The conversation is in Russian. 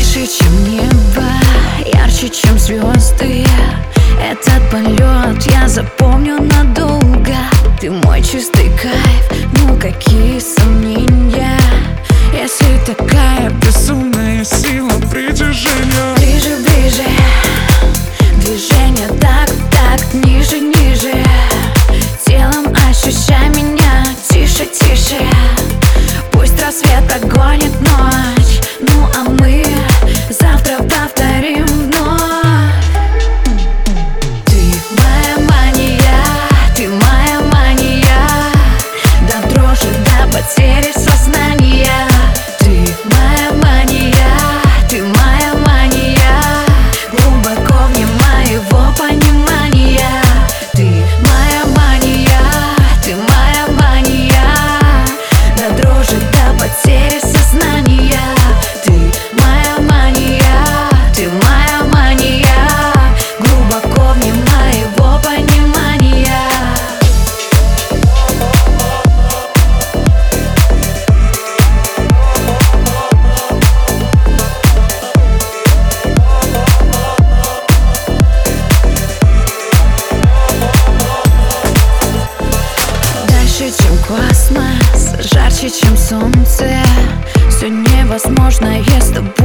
Дальше, чем небо, ярче, чем звезды. Этот полет я запомню надолго. Ты мой чистый кайф, ну какие сомнения, если такая безумная сила притяжения. Ближе, ближе, движение так, так, ниже, ниже. Телом ощущай меня, тише, тише. Пусть рассвет прогонит ночь, ну а мы завтра повторим вновь. Ты моя мания, ты моя мания, до дрожи, до потери сознания. Ты моя мания, ты моя мания, глубоко вне моего понимания. Ты моя мания, ты моя мания, до дрожи, до потери сознания. Ты моя мания, ты моя мания, глубоко вне моего понимания. Дальше, чем космос, жарче, чем солнце. Все невозможное с тобой.